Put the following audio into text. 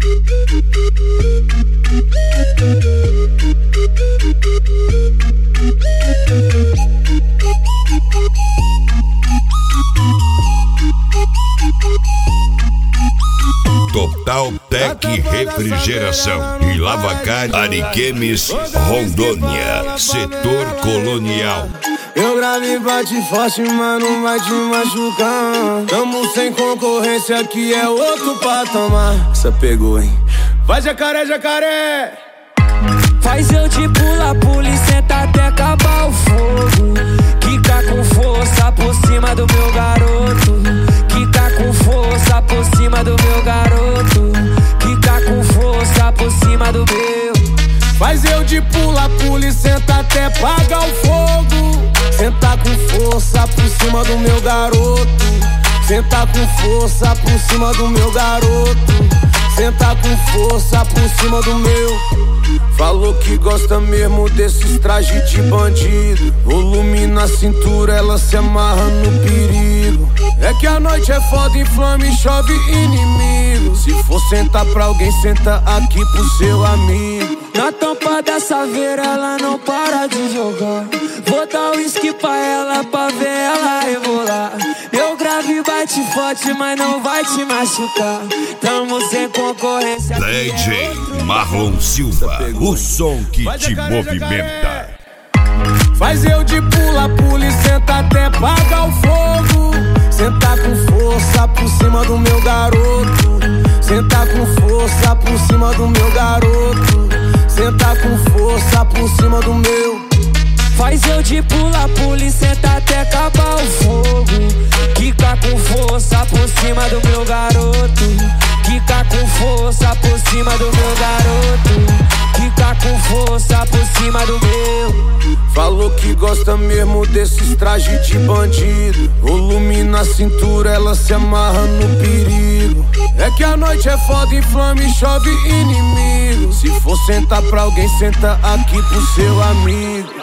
Total Tec Refrigeração e Lavacar Ariquemes, Rondônia, Setor Colonial. Eu grave bate forte, mas não vai te machucar. Tamo sem concorrência, aqui é outro patamar. Essa pegou, hein? Vai jacaré, jacaré! Faz eu te pula e senta até acabar o fogo. Quica com força por cima do meu garoto. Quica com força por cima do meu garoto. Quica com força por cima do meu. Faz eu de pula e senta até apagar o fogo. Senta com força por cima do meu garoto. Senta com força por cima do meu garoto. Senta com força por cima do meu. Falou que gosta mesmo desses trajes de bandido. Volume na cintura, ela se amarra no perigo. É que a noite é foda, inflama e chove inimigo. Se for sentar pra alguém, senta aqui pro seu amigo. Na tampa dessa veira ela não para de jogar. Vou dar uísque pra ela pra ver ela rebolar. Eu gravo e bate forte, mas não vai te machucar. Tamo sem concorrência. DJ Marlon Silva, o som que te movimenta. Faz eu de pula e senta até apagar o fogo. Senta com força por cima do meu garoto. Senta com força por cima do meu garoto. Senta com força por cima do meu. Faz eu de pula e senta até acabar o fogo. Quica com força por cima do meu garoto. Quica com força por cima do meu garoto. Quica com força por cima do meu. Falou que gosta mesmo desses trajes de bandido. Volume na cintura, ela se amarra no perigo. É que a noite é foda, inflama e chove inimigo. Se for sentar pra alguém, senta aqui pro seu amigo.